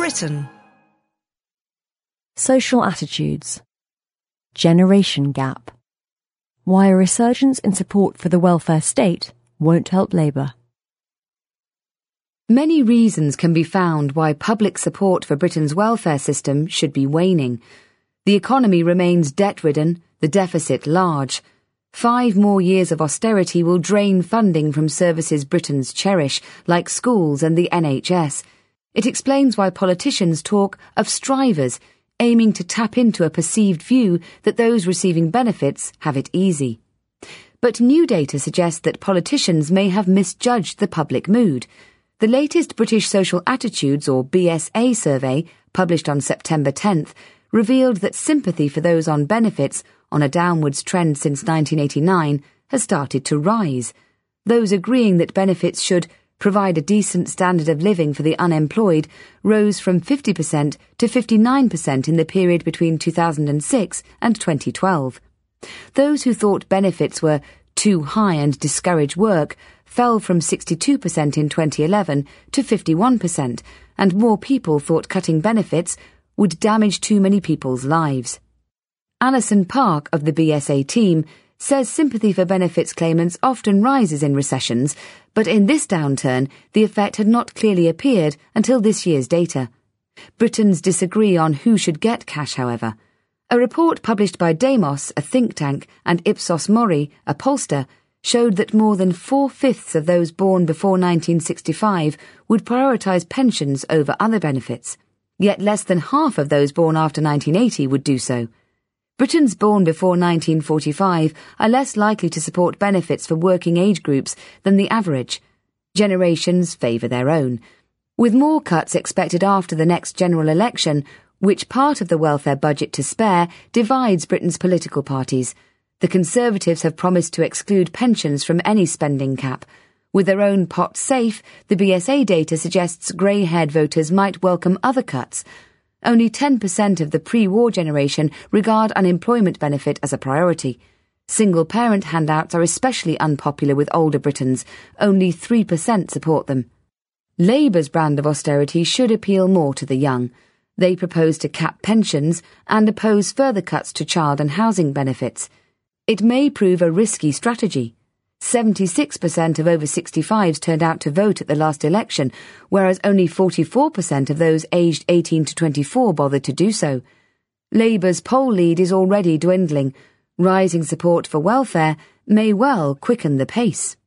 Britain. Social attitudes. Generation gap. Why a resurgence in support for the welfare state won't help Labour. Many reasons can be found why public support for Britain's welfare system should be waning. The economy remains debt-ridden, the deficit large. 5 more years of austerity will drain funding from services Britons cherish, like schools and the NHS. It explains why politicians talk of strivers, aiming to tap into a perceived view that those receiving benefits have it easy. But new data suggests that politicians may have misjudged the public mood. The latest British Social Attitudes, or BSA survey, published on September 10th, revealed that sympathy for those on benefits, on a downwards trend since 1989, has started to rise. Those agreeing that benefits should provide a decent standard of living for the unemployed rose from 50% to 59% in the period between 2006 and 2012. Those who thought benefits were too high and discourage work fell from 62% in 2011 to 51%, and more people thought cutting benefits would damage too many people's lives. Alison Park of the BSA team says sympathy for benefits claimants often rises in recessions, but in this downturn the effect had not clearly appeared until this year's data. Britons disagree on who should get cash, however. A report published by Demos, a think tank, and Ipsos Mori, a pollster, showed that more than 4/5 of those born before 1965 would prioritise pensions over other benefits. Yet less than half of those born after 1980 would do so. Britons born before 1945 are less likely to support benefits for working age groups than the average. Generations favour their own. With more cuts expected after the next general election, which part of the welfare budget to spare divides Britain's political parties. The Conservatives have promised to exclude pensions from any spending cap. With their own pot safe, the BSA data suggests grey-haired voters might welcome other cuts. Only 10% of the pre-war generation regard unemployment benefit as a priority. Single-parent handouts are especially unpopular with older Britons. Only 3% support them. Labour's brand of austerity should appeal more to the young. They propose to cap pensions and oppose further cuts to child and housing benefits. It may prove a risky strategy. 76% of over 65s turned out to vote at the last election, whereas only 44% of those aged 18 to 24 bothered to do so. Labour's poll lead is already dwindling. Rising support for welfare may well quicken the pace.